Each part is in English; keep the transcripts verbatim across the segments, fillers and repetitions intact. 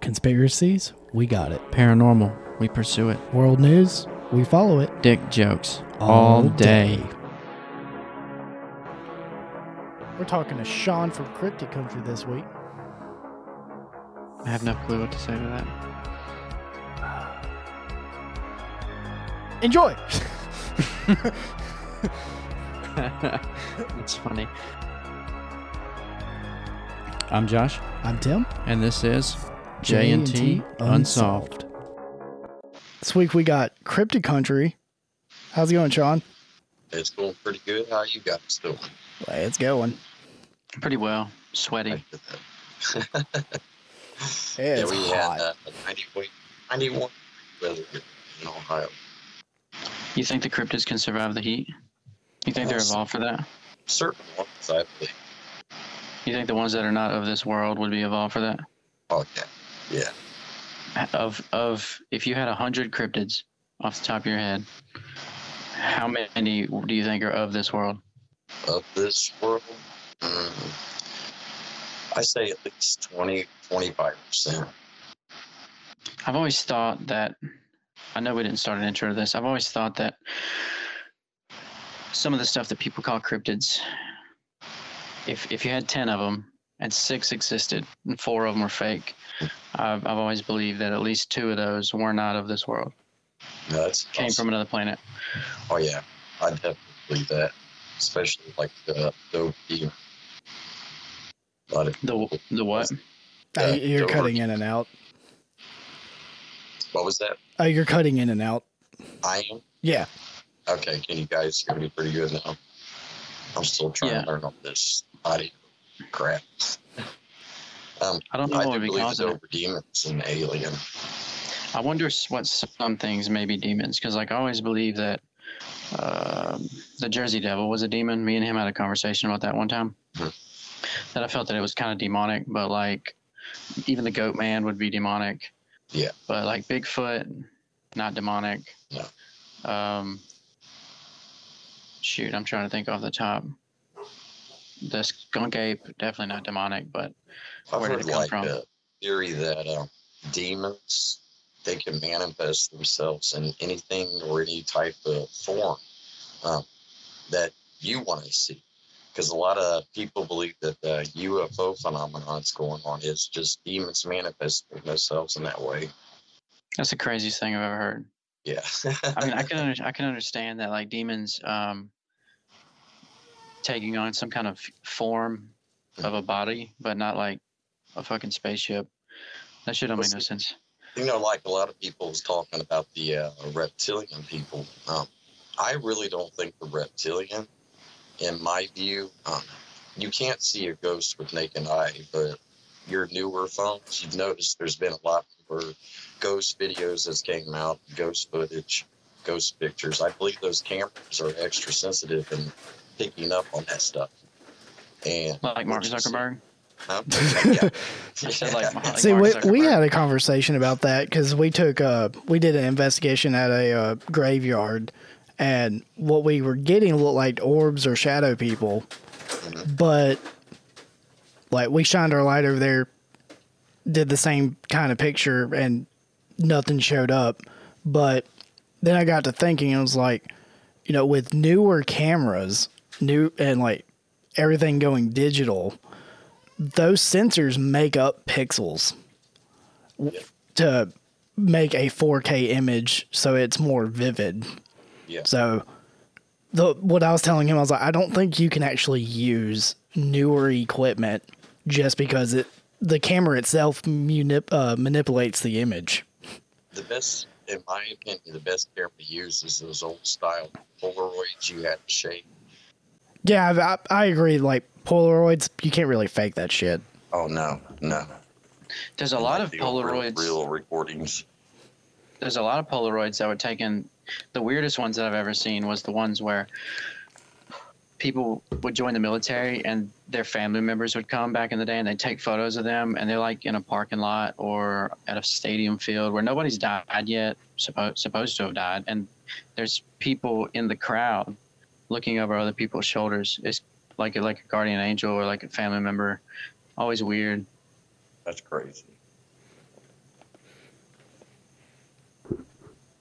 Conspiracies, we got it. Paranormal, we pursue it. World news, we follow it. Dick jokes, All all day. day. We're talking to Sean from Cryptic Country this week. I have no clue what to say to that. Enjoy! That's funny. I'm Josh, I'm Tim. and this is J and T Unsolved. This week we got Cryptic Country. How's it going, Sean? It's going pretty good. How you guys doing? Well, it's going. Pretty well. Sweaty. It's yeah, we hot. had uh, ninety-one, ninety-one weather here in Ohio. You think the cryptids can survive the heat? You think they're Yes. evolved for that? Certain ones, I believe. You think the ones that are not of this world would be evolved for that? Oh, yeah. Yeah. Of of if you had a hundred cryptids off the top of your head, how many do you think are of this world? Of this world, mm, I say at least twenty, twenty-five percent. I've always thought that, I know we didn't start an intro to this, I've always thought that some of the stuff that people call cryptids, if if you had ten of them and six existed and four of them were fake, I've, I've always believed that at least two of those were not of this world, No, that's came awesome. from another planet. Oh, yeah. I definitely believe that. Especially like the the deer. A lot of The people- the what? Oh, uh, you're Dover. cutting in and out. What was that? Oh, you're cutting in and out. I am? Yeah. Okay, can you guys hear me pretty good now? I'm still trying Yeah. to learn all this audio crap. um, I don't know I what do would be believe it's causing it. over demons and alien. I wonder s- what some things may be demons, because like I always believe that um the Jersey Devil was a demon. Me and him had a conversation about that one time. Hmm. That I felt that it was kind of demonic, but like even the Goat Man would be demonic. Yeah. But like Bigfoot, not demonic. No. Um, shoot, I'm trying to think off the top. The skunk ape, definitely not demonic, but I've Where did heard it come like from? a theory that uh, demons, they can manifest themselves in anything or any type of form um, that you want to see. Because a lot of people believe that the U F O phenomenon is going on is just demons manifesting themselves in that way. that's the craziest thing I've ever heard. Yeah. I mean, I can under, I can understand that like demons um, taking on some kind of form of a body, but not like a fucking spaceship. That shit don't make no Listen. sense. You know, like a lot of people was talking about the uh, reptilian people. Um, I really don't think the reptilian, in my view, um, you can't see a ghost with naked eye, but your newer phones, you've noticed there's been a lot more ghost videos that came out, ghost footage, ghost pictures. I believe those cameras are extra sensitive and picking up on that stuff. And Like Mark what you see- Zuckerberg. Huh? Yeah. I said like, like See, Mark we, we Zuckerberg. had a conversation about that because we took uh we did an investigation at a uh, graveyard, and what we were getting looked like orbs or shadow people, Mhm. but like we shined our light over there, did the same kind of picture, and nothing showed up. But then I got to thinking, it was like, you know, with newer cameras, new and like everything going digital, those sensors make up pixels w- to make a four K image so it's more vivid. Yeah. So the what I was telling him, I was like, I don't think you can actually use newer equipment just because it the camera itself manip, uh, manipulates the image. The best, in my opinion, the best camera to use is those old style Polaroids you had to shape. Yeah, I, I, I agree. Like Polaroids, you can't really fake that shit. Oh no, no. There's a lot of The old real- Polaroids. real recordings. There's a lot of Polaroids that were taken. The weirdest ones that I've ever seen was the ones where people would join the military and their family members would come back in the day and they'd take photos of them, and they're like in a parking lot or at a stadium field where nobody's died yet, supposed supposed to have died, and there's people in the crowd looking over other people's shoulders. It's like a, like a guardian angel or like a family member. Always weird. That's crazy.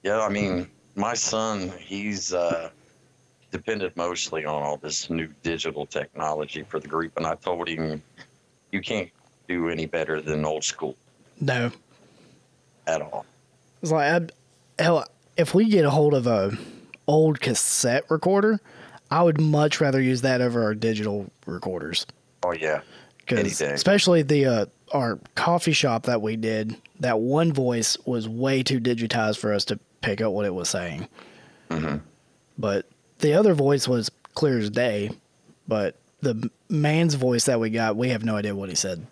Yeah, I mean, my son, he's uh, depended mostly on all this new digital technology for the group, and I told him, you can't do any better than old school No, at all. it's like I'd, hell, if we get a hold of a old cassette recorder, I would much rather use that over our digital recorders. Oh yeah, any Because day. especially the uh, our coffee shop that we did, that one voice was way too digitized for us to pick up what it was saying. Mm-hmm. But the other voice was clear as day. But the man's voice that we got, we have no idea what he said.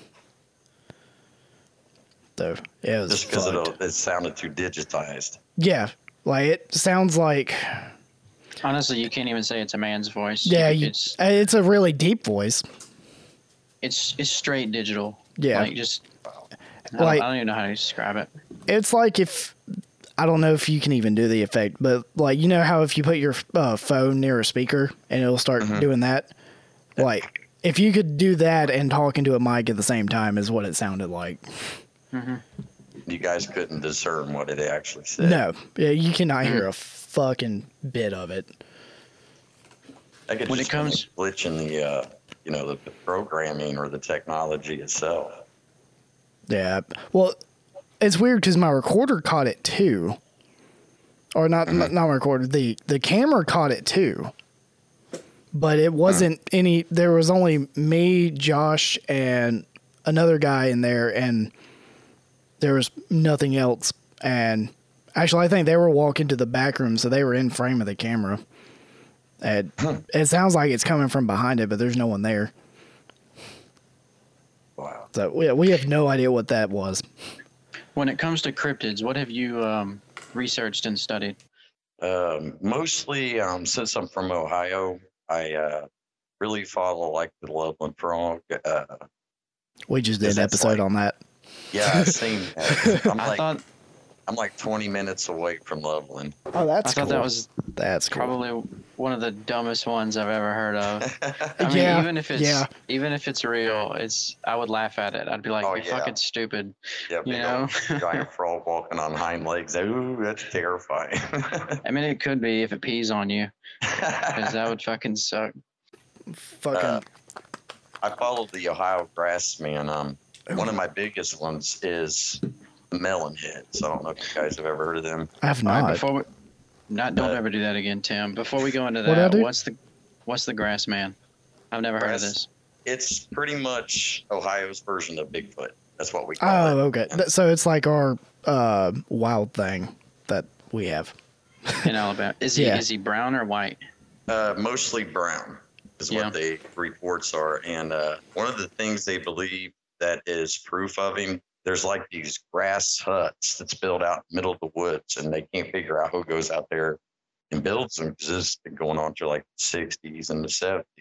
So it was Just because fucked. it, it sounded too digitized. Yeah, like it sounds like Honestly, you can't even say it's a man's voice. yeah, Like, you, it's it's a really deep voice. it's it's straight digital. Yeah. Like just I don't, Like- I don't even know how to describe it. It's like if I don't know if you can even do the effect, but like you know how if you put your uh, phone near a speaker and it'll start Mhm. doing that, like if you could do that and talk into a mic at the same time is what it sounded like. You guys couldn't discern what it actually said. No, yeah, you cannot hear a fucking bit of it. I could When it just comes- be a glitch in the, uh, you know, the, the programming or the technology itself. Yeah, well, it's weird because my recorder caught it too, or not not my recorder. The the camera caught it too, but it wasn't any. There was only me, Josh, and another guy in there, and there was nothing else. And actually, I think they were walking to the back room, so they were in frame of the camera. And it sounds like it's coming from behind it, but there's no one there. Wow. So we we have no idea what that was. When it comes to cryptids, what have you um, researched and studied? Um, mostly, um, since I'm from Ohio, I uh, really follow like the Loveland Frog. Uh, We just did Because an that's episode like- on that. yeah, I've seen that. I'm I like, thought I'm like twenty minutes away from Loveland. Oh, that's I thought that was that's cool. probably one of the dumbest ones I've ever heard of. I mean, Yeah, even if it's yeah. even if it's real, it's I would laugh at it. I'd be like, Oh, "You're yeah. fucking stupid," Yeah, you big know. old giant frog walking on hind legs. Ooh, that's terrifying. I mean, it could be if it pees on you, because that would fucking suck. Fucking Uh, I follow the Ohio Grassman. Um, one of my biggest ones is Melonheads. I don't know if you guys have ever heard of them. I have All right, not. before we, not don't Uh, ever do that again, Tim. Before we go into What'd I that, do? what's the what's the grass man? I've never heard of Grass- this. It's pretty much Ohio's version of Bigfoot. That's what we call Oh, it. okay. Th- So it's like our uh, wild thing that we have. In Alabama. Is he Yeah. is he brown or white? Uh, mostly brown is Yeah. what the reports are. And uh, one of the things they believe that is proof of him, there's like these grass huts that's built out in the middle of the woods, and they can't figure out who goes out there and builds them because this has been going on through like the sixties and the seventies.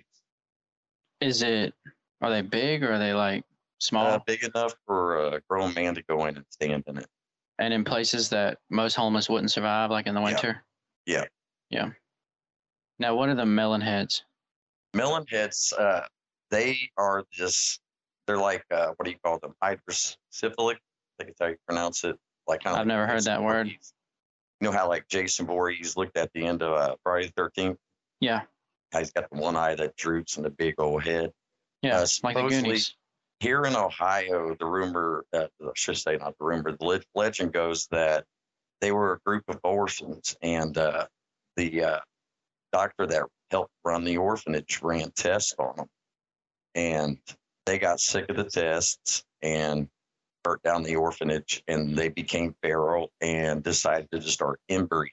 Is it? Are they big or are they like small? Uh, big enough for a grown man to go in and stand in it. And in places that most homeless wouldn't survive, like in the Yeah. winter. Yeah. Yeah. Now, what are the melon heads? Melonheads, uh, they are this, they're like, uh, what do you call them? Hydrocephalic? I think it's how you pronounce it. Like kind of I've like never heard Jason that word. Voorhees. You know how like Jason Voorhees looked at the end of uh, Friday the thirteenth? Yeah. How he's got the one eye that droops and the big old head. Yeah. Uh, like the supposedly- Goonies. Here in Ohio, the rumor, uh, I should say not the rumor, the le- legend goes that they were a group of orphans, and uh, the uh, doctor that helped run the orphanage ran tests on them, and they got sick of the tests and burnt down the orphanage, and they became feral and decided to just start inbreeding.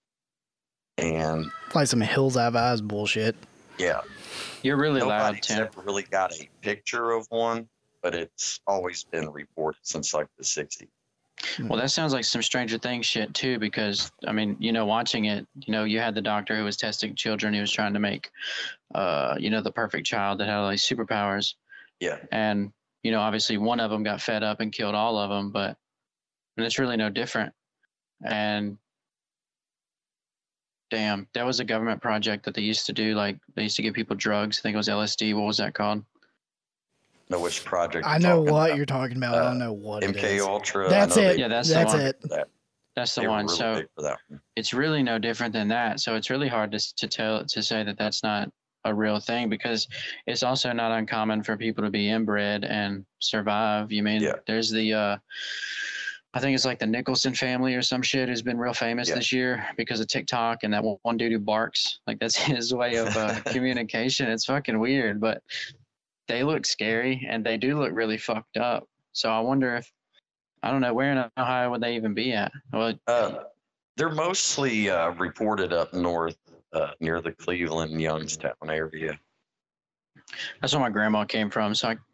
And Like some Hills Have Eyes bullshit. yeah, You're really loud, nobody's Tim. ever really got a picture of one, but it's always been reported since like the sixties. Well, that sounds like some Stranger Things shit too, because I mean, you know, watching it, you know, you had the doctor who was testing children. He was trying to make, uh, you know, the perfect child that had all these superpowers, Yeah. and you know, obviously one of them got fed up and killed all of them, but and it's really no different. And damn, that was a government project that they used to do. Like they used to give people drugs. I think it was L S D. What was that called? Know which project I you're know talking what about. you're talking about. I Uh, don't know what M it K is. Ultra. I That's know it. they- Yeah, that's the That's one. it. that. That's the They were one. really So big for that one. it's really no different than that. So it's really hard to s- to tell to say that that's not a real thing because it's also not uncommon for people to be inbred and survive. You mean Yeah. there's the uh I think it's like the Nicholson family or some shit who's been real famous Yeah. this year because of TikTok and that one one dude who barks. Like that's his way of uh, communication. It's fucking weird, but they look scary and they do look really fucked up. So I wonder if I don't know where in Ohio would they even be at. Well, Uh, they're mostly uh, reported up north uh, near the Cleveland Youngstown area. that's where my grandma came from, so I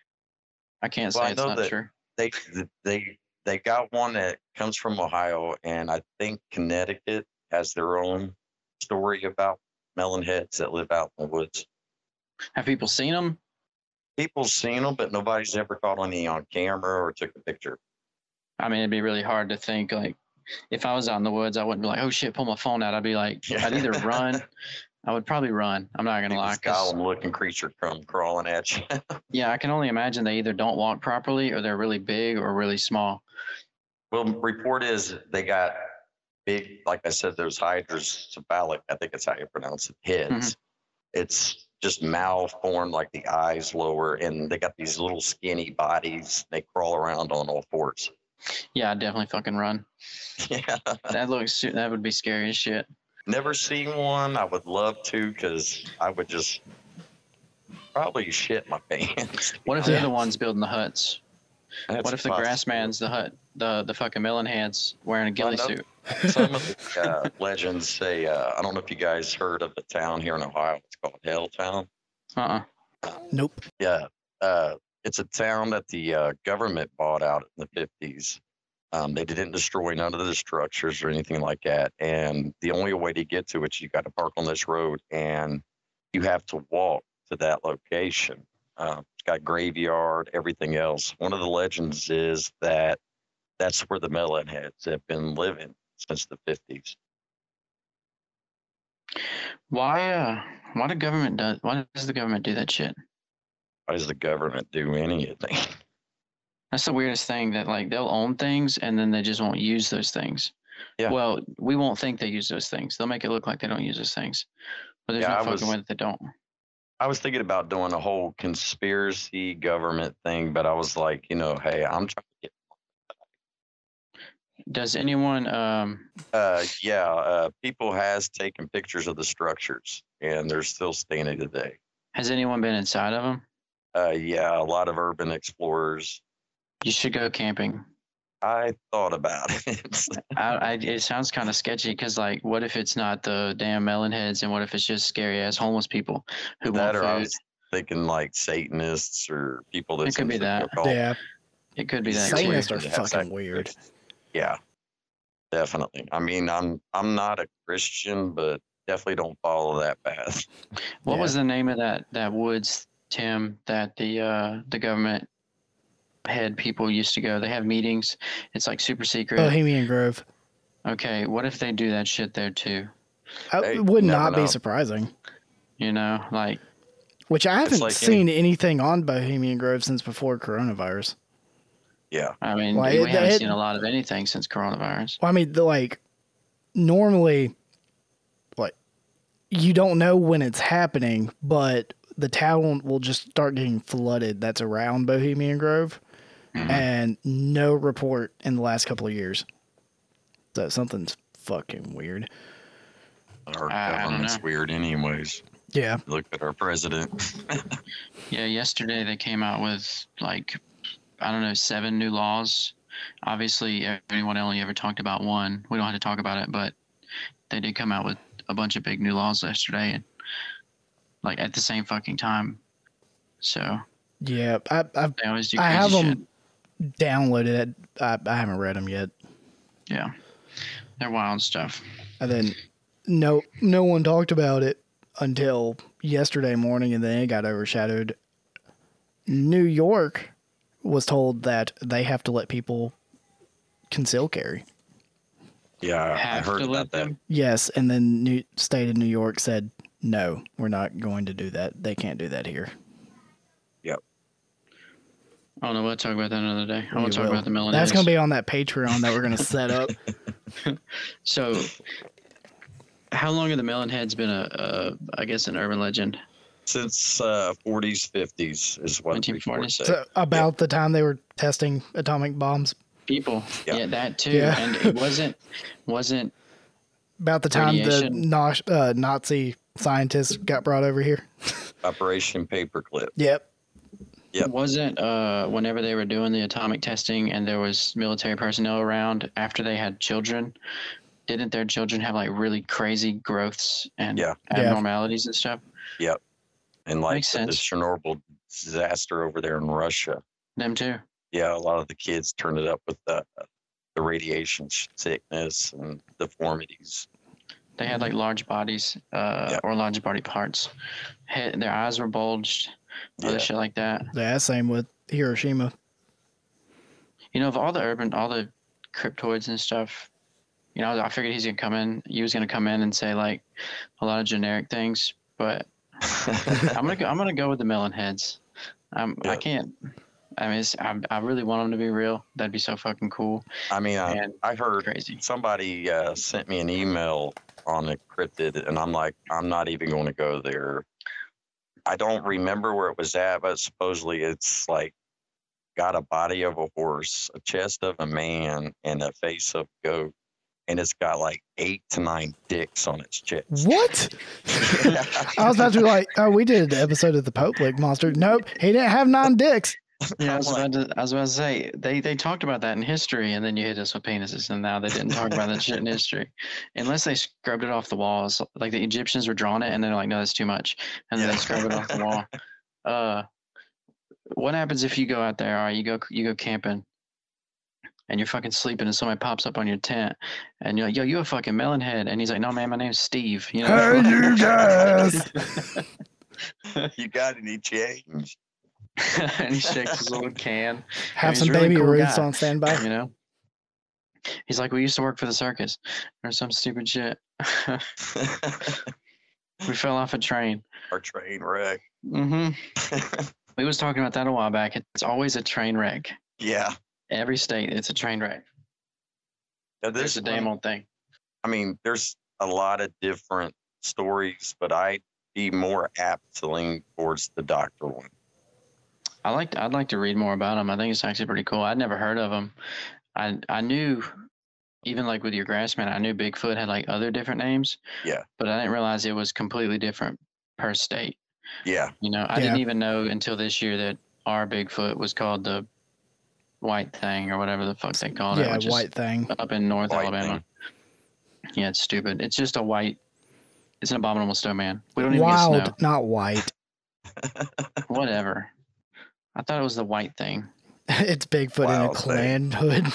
I can't say Well, I it's know not that true. they they they got one that comes from Ohio, and I think Connecticut has their own story about melon heads that live out in the woods. Have people seen them? People's seen them, but nobody's ever caught any on camera or took a picture. I mean, it'd be really hard to think like if I was out in the woods, I wouldn't be like, oh shit, pull my phone out. I'd be like, Yeah. I'd either run. I would probably run. I'm not gonna lie. This 'Cause, golem-looking creature come crawling at you. yeah, I can only imagine they either don't walk properly or they're really big or really small. Well, report is they got big, like I said, those hydrocephalic, I think that's how you pronounce it, heads. It's just malformed, like the eyes lower, and they got these little skinny bodies. They crawl around on all fours. Yeah, I'd definitely fucking run. Yeah. That looks su- that would be scary as shit. Never seen one. I would love to because I would just probably shit my pants. What if Yeah. they're the ones building the huts? That's What if the possible. grass man's the hut, the the fucking melon heads wearing a ghillie Well, no. suit? Some of the uh, legends say, uh, I don't know if you guys heard of a town here in Ohio. It's called Helltown. Uh uh Nope. Yeah. Uh, it's a town that the uh, government bought out in the fifties. Um, they didn't destroy none of the structures or anything like that. And the only way to get to it, you got to park on this road and you have to walk to that location. Um, it's got graveyard, everything else. One of the legends is that that's where the melonheads have been living since the fifties. Why uh why the government does why does the government do that shit? Why does the government do anything? That's the weirdest thing that like they'll own things and then they just won't use those things. Yeah. Well, we won't think they use those things. They'll make it look like they don't use those things. But there's Yeah, no I fucking was- way that they don't. I was thinking about doing a whole conspiracy government thing, but I was like, you know, hey, I'm trying to get. Does anyone um Uh, yeah, uh, people has taken pictures of the structures, and they're still standing today. has anyone been inside of them? Uh, yeah, a lot of urban explorers. You should go camping. I thought about it. I, I it sounds kind of sketchy because like, what if it's not the damn melon heads, and what if it's just scary ass homeless people who that want or I food? was thinking like Satanists or people that It could be that. Yeah. It could be that too. Satanists are Have fucking sac- weird. Yeah, definitely. I mean, I'm I'm not a Christian, but definitely don't follow that path. What Yeah. was the name of that that woods, Tim, that the uh the government head people used to go? They have meetings. It's like super secret. Bohemian Grove. Okay, what if they do that shit there too? I, Hey, it would you never not be know. surprising. You know, like Which I haven't like seen anything on Bohemian Grove since before coronavirus. Yeah, I mean, Well, we it- haven't it- seen a lot of anything since coronavirus. Well, I mean, the, like, normally, like, you don't know when it's happening, but the town will just start getting flooded that's around Bohemian Grove, Mhm. and no report in the last couple of years. So something's fucking weird. our I- I don't government's know. weird, anyways. Yeah. Look at our president. Yeah, yesterday they came out with like, I don't know, seven new laws. Obviously, everyone only ever talked about one. We don't have to talk about it, but they did come out with a bunch of big new laws yesterday, and like at the same fucking time. So Yeah. I, I've they always do I crazy have shit. them downloaded it. I, I haven't read them yet. Yeah, they're wild stuff. And then no no one talked about it until yesterday morning, and then it got overshadowed. New York was told that they have to let people conceal carry. Yeah, I Have heard to about let that. them. Yes, and then new state of New York said no, we're not going to do that. They can't do that here. I don't know. We'll talk about that another day. I We want to talk will. about the melon. That's heads. going to be on that Patreon that we're going to set up. So, how long have the melon heads been a, a I guess, an urban legend? Since uh, forties, fifties is what nineteen forties. reports say. So about yep. the time they were testing atomic bombs. People, yeah, yeah that too, yeah. And it wasn't wasn't about the time radiation. the no, uh, Nazi scientists got brought over here. Operation Paperclip. Yep. Yep. Wasn't uh whenever they were doing the atomic testing and there was military personnel around after they had children, didn't their children have like really crazy growths and yeah. abnormalities yeah. and stuff? Yep. And like Makes the, the sense. Chernobyl disaster over there in Russia. Them too. Yeah, a lot of the kids turned it up with the the radiation sickness and deformities. They had like large bodies, uh, yep. or large body parts. Head, their eyes were bulged, other yeah. shit like that. Yeah, same with Hiroshima. You know, of all the urban, all the cryptoids and stuff, you know, I figured he's gonna come in. He was gonna come in and say like a lot of generic things, but I'm gonna go, I'm gonna go with the melon heads. I'm, yeah. I can't. I mean, it's, I, I really want them to be real. That'd be so fucking cool. I mean, I, I heard crazy. somebody uh, sent me an email on the cryptid, and I'm like, I'm not even going to go there. I don't remember where it was at, but supposedly it's like got a body of a horse, a chest of a man, and a face of a goat, and it's got like eight to nine dicks on its chest. What? I was about to be like, oh, we did an episode of the Pope Lake Monster. Nope, he didn't have nine dicks. Yeah, I was, about to, I was about to say they, they talked about that in history, and then you hit us with penises, and now they didn't talk about that shit in history, unless they scrubbed it off the walls. Like the Egyptians were drawing it, and they're like, "No, that's too much," and then yeah. they scrub it off the wall. Uh, what happens if you go out there? All right, you go you go camping, and you're fucking sleeping, and somebody pops up on your tent, and you're like, "Yo, you a fucking melon head?" And he's like, "No, man, my name's Steve." You know? Hey, you guys. You got any change? And he shakes his little can. Have some really baby cool Ruths guy, on standby. You know, he's like, we used to work for the circus or some stupid shit. We fell off a train. Our train wreck. Mm-hmm. We was talking about that a while back. It's always a train wreck. Yeah. Every state, it's a train wreck. Yeah, there's a damn old thing. I mean, there's a lot of different stories, but I'd be more apt to lean towards the doctor one. I like to, I'd like to read more about them. I think it's actually pretty cool. I'd never heard of them. I I knew, even like with your Grassman, I knew Bigfoot had like other different names. Yeah. But I didn't realize it was completely different per state. Yeah. You know, I yeah. didn't even know until this year that our Bigfoot was called the white thing or whatever the fuck they called yeah, it. Yeah, white thing. Up in North white Alabama. Thing. Yeah, it's stupid. It's just a white, it's an abominable snowman. We don't even Wild, get snow. not white. Whatever. I thought it was the white thing. It's Bigfoot wow, in a Klan hood.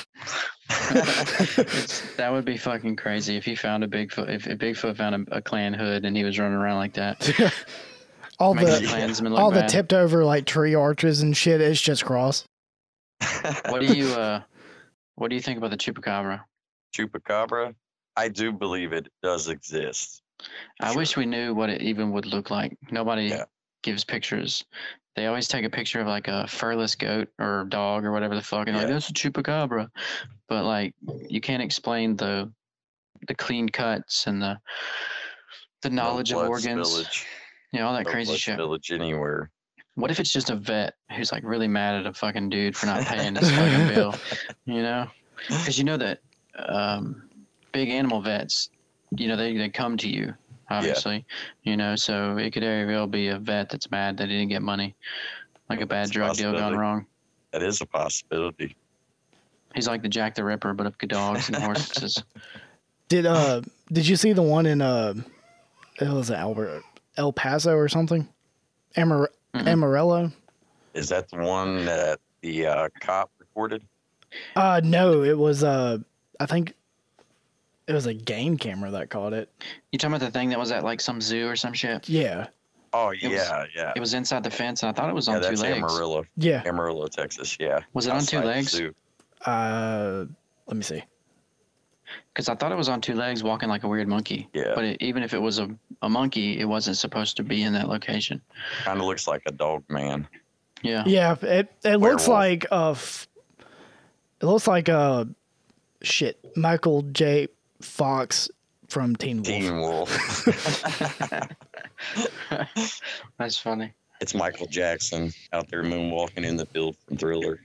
That would be fucking crazy if he found a Bigfoot. If, if Bigfoot found a, a Klan hood and he was running around like that. all the all bad. the tipped over like tree arches and shit. It's just cross. What do you uh? What do you think about the chupacabra? Chupacabra, I do believe it does exist. I sure. wish we knew what it even would look like. Nobody yeah. gives pictures. They always take a picture of like a furless goat or dog or whatever the fuck, and yeah. like that's a chupacabra, but like you can't explain the the clean cuts and the the knowledge no of organs, spillage. You know, all that no crazy blood shit. Spillage anywhere. What if it's just a vet who's like really mad at a fucking dude for not paying his fucking bill? You know, because you know that um, big animal vets, you know, they they come to you. Obviously, yeah. you know, so it could very well be a vet that's mad that he didn't get money, like a bad it's drug a deal gone wrong. That is a possibility. He's like the Jack the Ripper, but of dogs and horses. Did uh did you see the one in uh it was Albert El Paso or something? Amar- mm-hmm. Amarillo? Is that the one that the uh, cop reported? Uh no, it was uh I think it was a game camera that caught it. You talking about the thing that was at like some zoo or some shit? Yeah. Oh It yeah, was- yeah. It was inside the fence, and I thought it was yeah, on two that's legs. Amarillo, Yeah. Amarillo, Texas. Yeah. Was it on two Outside the legs? zoo. Uh let me see. Because I thought it was on two legs, walking like a weird monkey. Yeah. But it, even if it was a, a monkey, it wasn't supposed to be in that location. Kind of looks like a dog man. Yeah. Yeah, it it looks Werewolf. like a f- it looks like a shit, Michael J. Fox from Teen Wolf. Teen Wolf. That's funny. It's Michael Jackson out there moonwalking in the field from Thriller.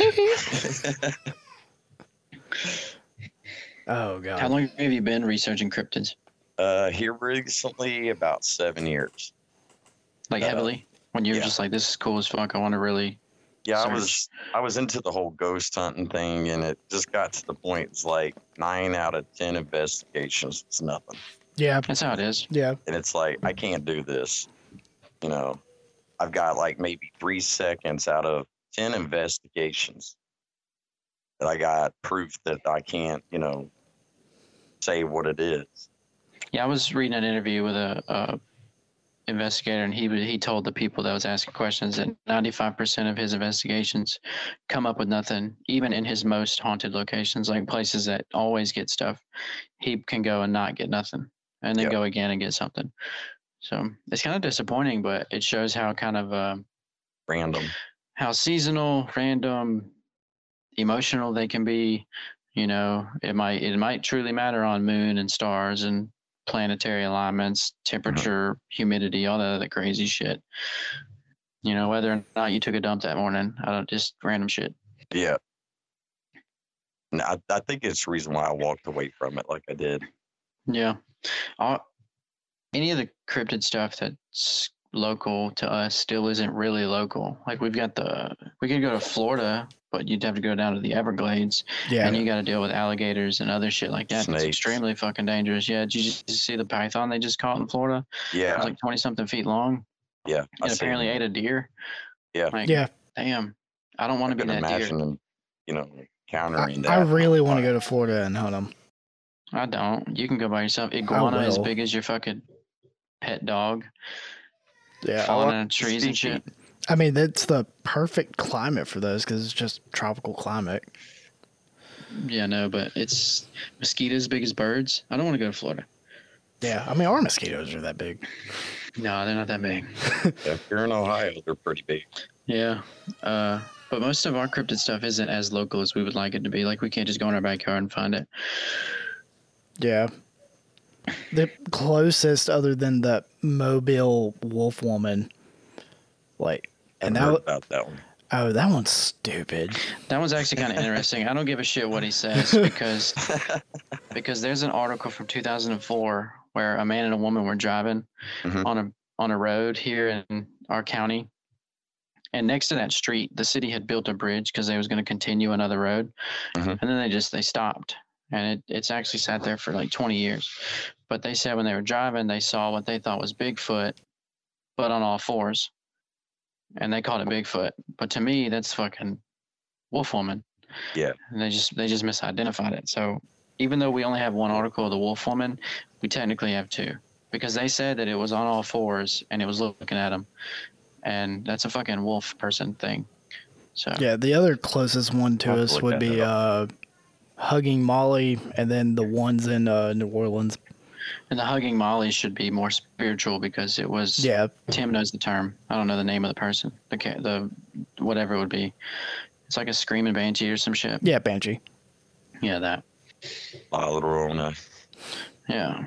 Oh god. How long have you been researching cryptids? Uh, here recently, about seven years. Like Uh, heavily? When you were yeah. just like, this is cool as fuck. I want to really. Yeah, I Search. was I was into the whole ghost hunting thing, and it just got to the point. It's like nine out of ten investigations was nothing, Yeah. That's how it is. Yeah. and it's like I can't do this. You know, I've got like maybe three seconds out of ten investigations that I got proof that I can't, you know, say what it is. Yeah, I was reading an interview with a, a investigator, and he he told the people that was asking questions that ninety-five percent of his investigations come up with nothing, even in his most haunted locations, like places that always get stuff. He can go and not get nothing, and then Yeah. go again and get something. So it's kind of disappointing, but it shows how kind of uh, Random. how seasonal, random, emotional they can be. You know, it might it might truly matter on moon and stars and planetary alignments, temperature, humidity, all that other crazy shit. You know, whether or not you took a dump that morning, I don't just random shit. Yeah. No, I, I think it's the reason why I walked away from it like I did. Yeah. All, any of the cryptid stuff that's local to us still isn't really local. Like we've got the, we could go to Florida, but you'd have to go down to the Everglades, Yeah. and you got to deal with alligators and other shit like that. It's Snakes. extremely fucking dangerous. Yeah. Did you just see the python they just caught in Florida? It Yeah. was like twenty something feet long, Yeah. I and seen apparently it. ate a deer. Yeah. Like, Yeah. damn, I don't want I to be can that deer. imagine them, you know, I, countering that. I really want to go to Florida and hunt them. I don't. You can go by yourself. Iguana as will. big as your fucking pet dog, Yeah. falling want out of trees and shit. species. I mean, that's the perfect climate for those because it's just tropical climate. Yeah, no, but it's mosquitoes big as birds. I don't want to go to Florida. Yeah. I mean, our mosquitoes are that big. No, they're not that big. Yeah, if you're in Ohio, they're pretty big. Yeah. Uh, but most of our cryptid stuff isn't as local as we would like it to be. Like, we can't just go in our backyard and find it. Yeah. The closest, other than the Mobile Wolf Woman, like, and I've that, heard wa- about that one. oh, that one's stupid. That one's actually kind of interesting. I don't give a shit what he says because because there's an article from two thousand four where a man and a woman were driving Mhm. on a on a road here in our county, and next to that street, the city had built a bridge because they was going to continue another road, Mhm. and then they just they stopped, and it, it's actually sat there for like twenty years. But they said when they were driving, they saw what they thought was Bigfoot, but on all fours, and they called it Bigfoot. But to me, that's fucking Wolf Woman. Yeah. And they just they just misidentified it. So even though we only have one article of the Wolf Woman, we technically have two because they said that it was on all fours and it was looking at them, and that's a fucking wolf person thing. So Yeah, the other closest one to I'll have to us look would that be uh, Hugging Molly, and then the ones in uh, New Orleans. and the Hugging Molly should be more spiritual because it was Yeah, Tim knows the term. I don't know the name of the person. The ca- the whatever it would be. It's like a screaming banshee or some shit. yeah, Banshee. Yeah, that. La Llorona. Yeah.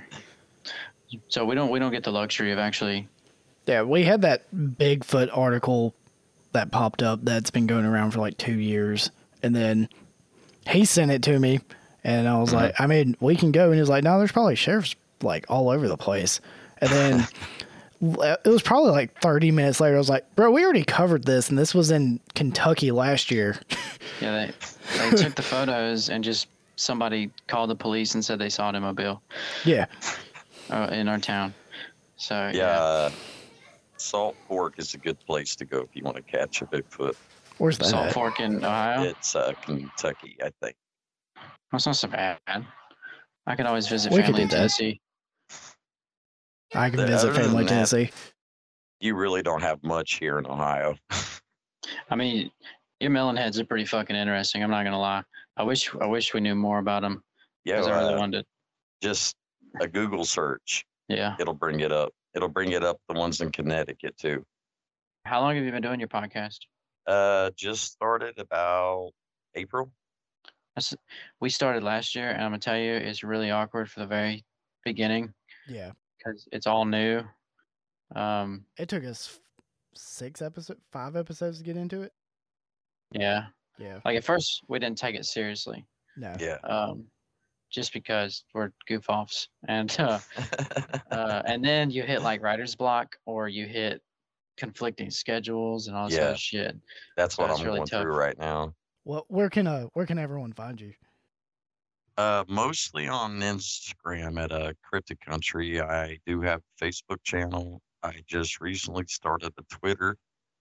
So we don't we don't get the luxury of actually. Yeah, we had that Bigfoot article that popped up that's been going around for like two years, and then he sent it to me, and I was like, I mean, we can go, and he was like, no, there's probably sheriffs like all over the place, and then. It was probably like thirty minutes later. I was like, bro, we already covered this, and this was in Kentucky last year. Yeah, they they took the photos and just somebody called the police and said they saw it in Mobile, Yeah. uh, in our town. So Yeah. uh, Salt Fork is a good place to go if you want to catch a Bigfoot. Where's that? Salt at? Fork in Ohio. It's uh, Kentucky, I think. That's not so bad. I could always visit We could family do in that. Tennessee. I can Other visit than family that- Tennessee. You really don't have much here in Ohio. I mean, your melon heads are pretty fucking interesting. I'm not gonna lie. I wish I wish we knew more about them Yeah, because I really uh, wanted. just a Google search. Yeah. It'll bring it up. It'll bring it up the ones in Connecticut too. How long have you been doing your podcast? Uh, just started about April. That's, we started last year, and I'm gonna tell you, it's really awkward for the very beginning Yeah. because it's all new. Um, It took us six episodes, five episodes to get into it. yeah. Yeah. Like at first, we didn't take it seriously. No. Yeah. Um, just because we're goof offs, and uh, uh, and then you hit like writer's block, or you hit conflicting schedules and all this Yeah. other shit. That's what That's I'm really going tough. through right now. Well, where can uh where can everyone find you? Uh, mostly on Instagram at uh, Cryptic Country. I do have a Facebook channel. I just recently started a Twitter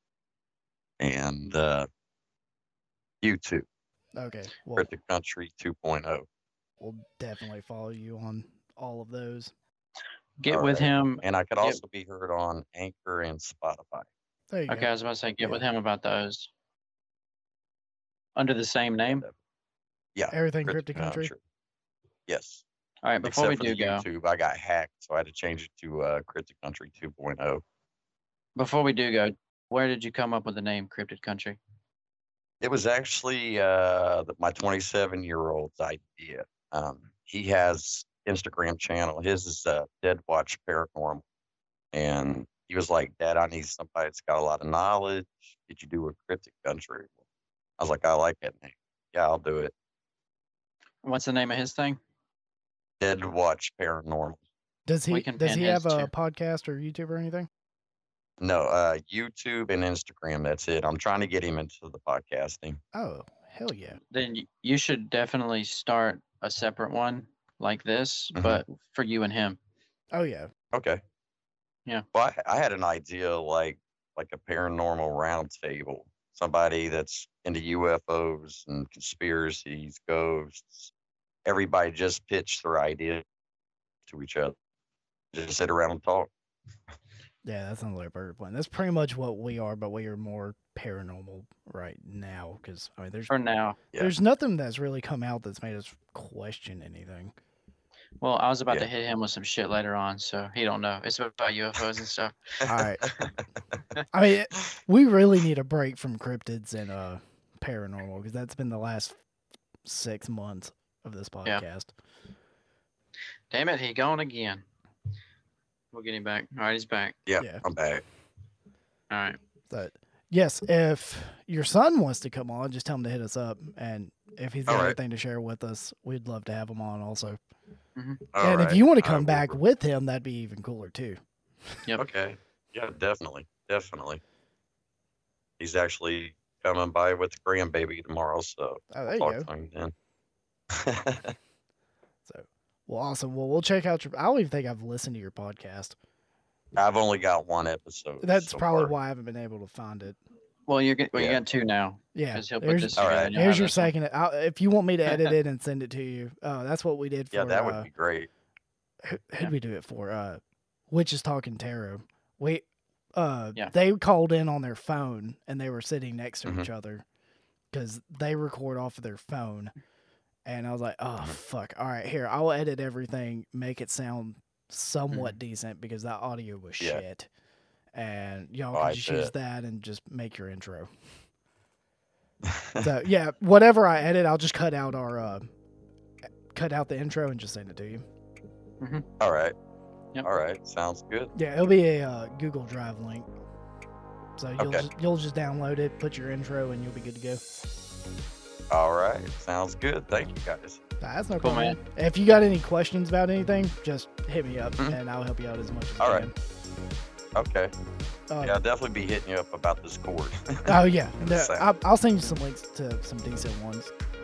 and uh, YouTube, Okay. Well, Cryptic Country 2.0. we'll definitely follow you on all of those. Get All with right. him. And I could Yep. also be heard on Anchor and Spotify. There you Okay, go. I was about to say, get with Yeah. him about those. Under the same name. Yeah. Everything Cryptic Country. Yes. All right, before Except we for do the go, YouTube, I got hacked, so I had to change it to uh, Cryptic Country 2.0. before we do go, where did you come up with the name Cryptid Country? It was actually uh, the- my twenty-seven year old's idea. Um, he has Instagram channel. His is uh, Dead Watch Paranormal, and he was like, "Dad, I need somebody that's got a lot of knowledge. Did you do a Cryptic Country?" I was like, "I like that name. Yeah, I'll do it." What's the name of his thing? Dead Watch Paranormal. Does We he can does pin he his have a too. podcast or YouTube or anything? No, uh, YouTube and Instagram. That's it. I'm trying to get him into the podcasting. Oh, hell yeah. Then y- you should definitely start a separate one like this, Mhm. but for you and him. Oh yeah. Okay. Yeah. Well, I, I had an idea like like a paranormal round table. Somebody that's into U F Os and conspiracies, ghosts. Everybody just pitch their idea to each other. Just sit around and talk. Yeah, that sounds like a perfect plan. That's pretty much what we are, but we are more paranormal right now because I mean, there's For now. Yeah. there's nothing that's really come out that's made us question anything. Well, I was about Yeah. to hit him with some shit later on, so he don't know. It's about U F Os and stuff. All right. I mean, we really need a break from cryptids and uh paranormal because that's been the last six months of this Yeah. podcast. Damn it, he gone again. We'll get him back. All right, he's back. Yeah, Yeah. I'm back. All right. But yes, if your son wants to come on, just tell him to hit us up, and if he's got All right. anything to share with us, we'd love to have him on also. All and if right, you want to I come will back re- with him, that'd be even cooler too. Yep. Okay. Yeah, definitely. Definitely. He's actually coming by with the grandbaby tomorrow, so Oh, there you talk go. to him then. So, well, awesome. Well, we'll check out your. I don't even think I've listened to your podcast. I've only got one episode. That's so probably far. why I haven't been able to find it. Well, you're get, well, you Yeah. got two now. Yeah, Because he'll put there's, this All together. right. and you'll here's have your this one. second. I'll, if you want me to edit it and send it to you, uh, that's what we did for. Yeah, that would uh, be great. who who'd Yeah. we do it for? Uh, Witches Talking Tarot. We, uh, Yeah. they called in on their phone and they were sitting next to Mhm. each other because they record off of their phone. And I was like, oh Mhm. fuck! All right, here I'll edit everything, make it sound somewhat Mm-hmm. decent because that audio was Yeah. shit. And y'all Oh, can I just use bet. that and just make your intro. So yeah, whatever I edit, I'll just cut out our uh, cut out the intro and just send it to you. All right. Yep. All right. Sounds good. Yeah, it'll be a uh, Google Drive link. So you'll Okay. just, you'll just download it, put your intro, and you'll be good to go. All right. Sounds good. Thank you, guys. Nah, that's no Cool, problem. If you got any questions about anything, just hit me up Mhm. and I'll help you out as much as All I right. can. Okay. Uh, Yeah, I'll definitely be hitting you up about this cord. Oh yeah, The No, sound. I'll, I'll send you some links to some decent ones.